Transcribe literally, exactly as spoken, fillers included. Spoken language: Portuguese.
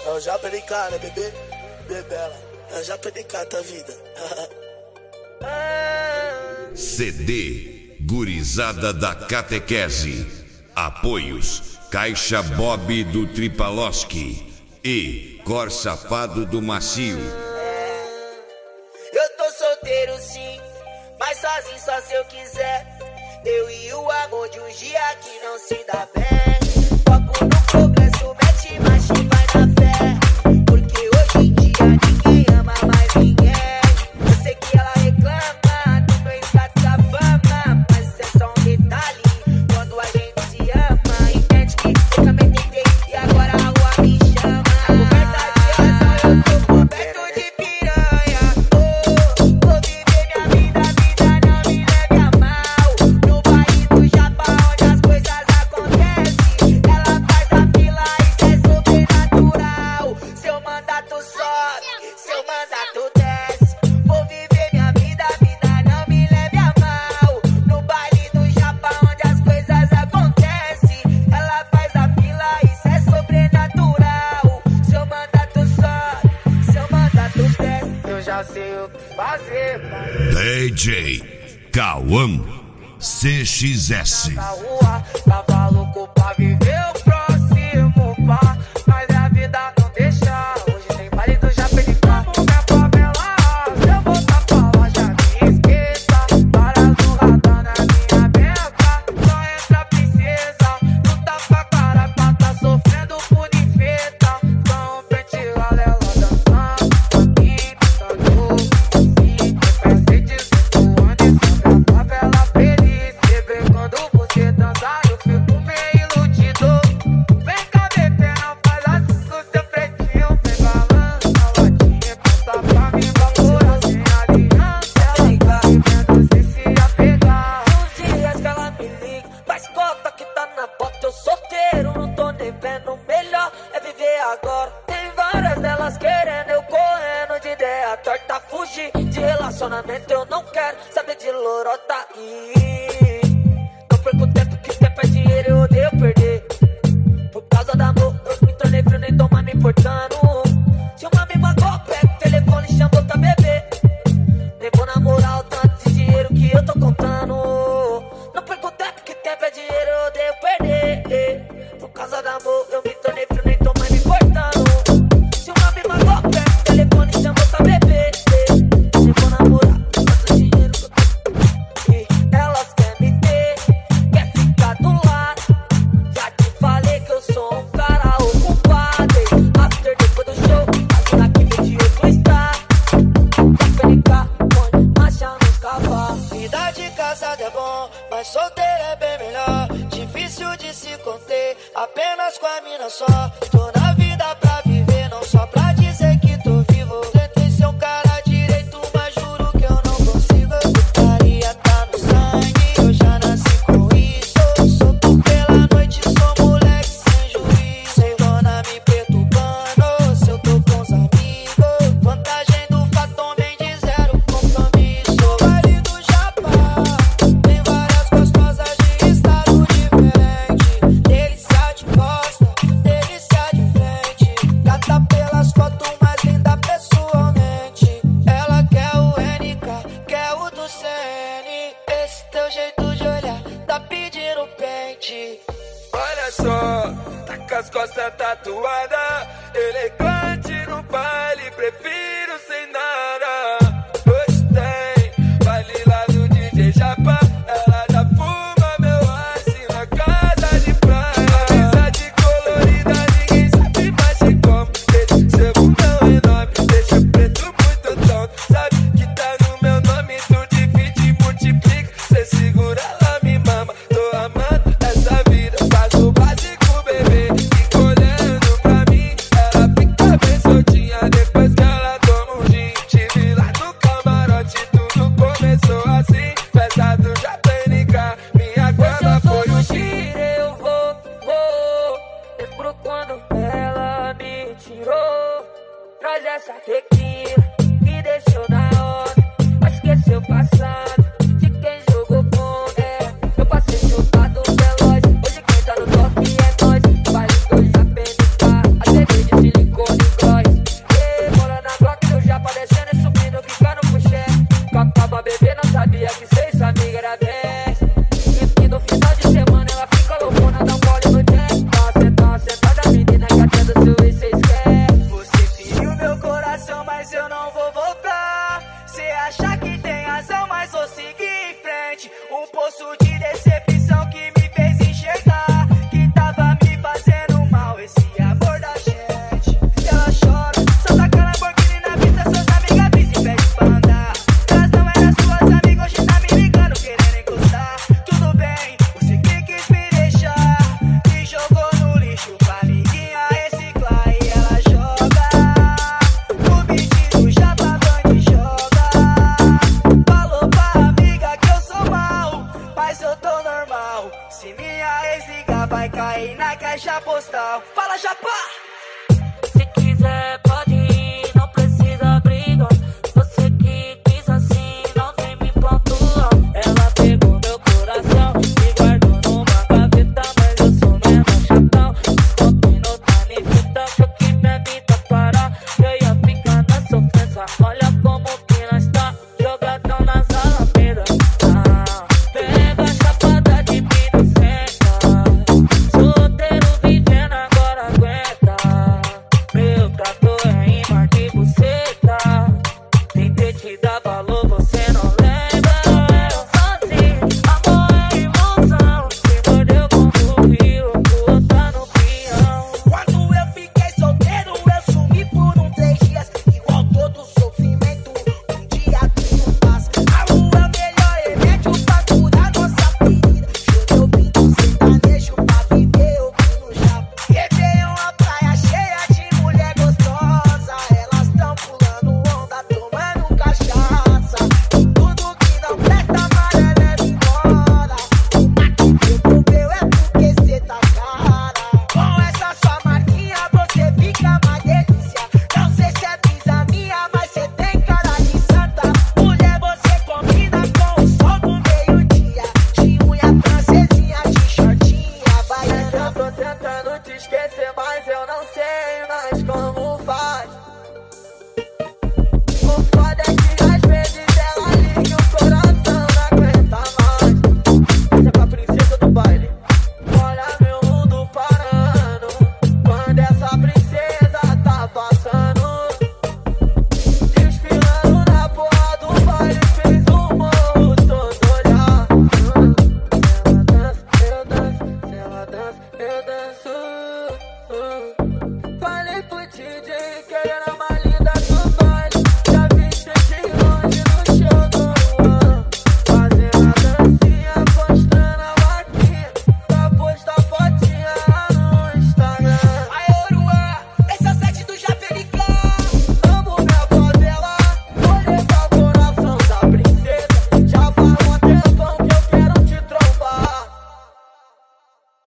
Eu já perdi cara, bebê, bebela. Eu já perdi cara da vida. C D Gurizada da Catequese. Apoios Caixa Bob do Tripaloski e Cor Safado do Macio. Eu tô solteiro sim, mas sozinho só se eu quiser. Eu e o amor de um dia que não se dá bem. Foco no progresso, mete marcha e vai na fé. Porque hoje em dia ninguém ama mais ninguém. Eu sei que ela reclama do meu status da fama, mas isso é só um detalhe. Quando a gente se ama, entende que eu também tentei e agora a rua me chama. Coberta de razão, eu tô coberto de piranha. Oh, vou viver minha vida, vida não me leve a mal. No baile do Japão, onde as coisas acontecem, ela faz a fila, isso é sobrenatural. Seu mandato sobe, seu mandato desce. Vou viver minha vida, vida não me leve a mal. No baile do Japão, onde as coisas acontecem, ela faz a fila, isso é sobrenatural. Seu mandato sobe, seu mandato desce. Eu já sei o que fazer, pai. D J Cauã C X S. Na rua, tava louco pra viver o próximo pá, mas a vida não deixa. Hoje tem baile do Japenicá. Minha favela, se eu voltar pra lá, já me esqueça. Para do radar na minha beca, só entra princesa. Não tapa a cara pra tá sofrendo por infeta. Só um pente ela dançando, aqui cantando assim. Presentes voando sobre a favela feliz. E vem quando você dançar, eu fico meio iludido. Vem cá, bebê, não faz assim com seu pretinho. Vem balança, latinha, passa pra mim, vapora sem aliança. Ela tá vivendo sem se apegar. Uns dias que ela me liga, faz cota que tá na bota. Eu solteiro, não tô nem vendo. Melhor é viver agora. Tem várias delas querendo, eu correndo de ideia torta. Fugir de relacionamento, eu não quero saber de lorota. Ih, não perco tempo, que tempo é dinheiro, eu odeio perder. Por causa do amor, eu me tornei frio, nem tô mais me importando. Se uma me magoou, pega o telefone e chama outra bebê. Nem vou namorar o tanto de dinheiro que eu tô contando. Não perco tempo, que tempo é dinheiro, eu odeio perder. Por causa do amor, eu me tornei frio, nem tô mais me importando. Se uma me magoou, pega o telefone e chama outra bebê. Nem vou namorar o tanto de dinheiro que eu tô. E elas querem me ter, quer ficar do lado. Já te falei que eu sou um cara ocupado. After depois do show, ajuda que vem de outro estado. Pra ficar, põe marcha nos cavalos. Vida de casado é bom, mas solteiro é bem melhor. Difícil de se conter, apenas com a mina só. Tô na vida pra viver, não só pra dizer que tô vivo. Tentei ser um cara direito, mas juro que eu não consigo. Putaria tá no sangue, eu já nasci com isso. Solto pela noite, sou moleque sem juízo. Sei dona me perturbando, se eu tô com os amigos. Vantagem do fato, homem de zero compromisso. Baile do Japão, tem várias gostosas de estado diferente. Delícia de costa, delícia de frente. Gata pelas fotos, mais linda pessoalmente. Ela quer o N K, quer o do C N. Esse teu jeito de olhar tá pedindo pente. Olha só, tá com as costas tatuadas, elegante no baile, prefiro sem nada. Hoje tem baile lá do D J Japa, ela já fuma meu ice na casa de praia. Amizade colorida, ninguém sabe mais de como. Esse seu bundão enorme, deixa preto muito tonto. Sabe que tá no meu nome, tu divide e multiplica. Cê segura, ela me mama, tô amando essa vida. Faz o básico, bebê, fica olhando pra mim. Ela fica bem soltinha depois que ela toma um gin. Tive lá no camarote, tudo começou assim. Festa do Japenicá, minha guarda foi o gin. Eu vou, vou. Lembro quando ela me tirou. Traz essa tequila, me deixou na hora. Mas esqueceu o passado, de quem jogou contra. É, eu passei chutado veloz. Hoje quem tá no toque é nós. Baile do Japenicá, a T V de silicone. chapa. Se quiser pode ir, não precisa briga. Você que quis assim, não vem me pontuar. Ela pegou meu coração e guardou numa gaveta, mas eu sou mesmo chatão. Descontei no tanifita, achou que minha vida parar. Eu ia ficar na sofrência, olha como que nós tá. Jogadão nas alamedas, ah, pega a chapada de mim no senta. Solteiro vivendo agora aguenta. Meu trator é imã de buceta. Tentei te dar valor, você não lembra. Eu sozinho, amor é ilusão. Se mordeu como rio, tua tá no pinhão. Quando eu fiquei solteiro, eu sumi por um três dias. Igual todo sofrimento, um dia tudo passa. A lua é o melhor remédio pra curar nossa ferida. Joguei o pinto sertanejo pra viver ouvindo já. Réveillon, a praia cheia de mulher gostosa. Elas tão pulando onda, tomando cachaça. Tudo que não presta, amarela leva embora. O mato que devolveu é porque cê tá cara. Com essa sua marquinha você fica uma delícia. Não sei se é brisa minha, mas cê tem cara de santa. Mulher, você combina com o sol do meio-dia. De unha francesinha, de shortinha, baiana. Eu tô tentando te esquecer, mas eu não sei mais como faz. O foda é que às vezes ela liga e o coração não aguenta mais. Essa é pra princesa do baile. Olha meu mundo parando quando essa princesa tá passando. Desfilando na porra do baile, fez o morro todo olhar. Ela dança, eu danço, se ela dança, eu danço. Falei pro D J que ele era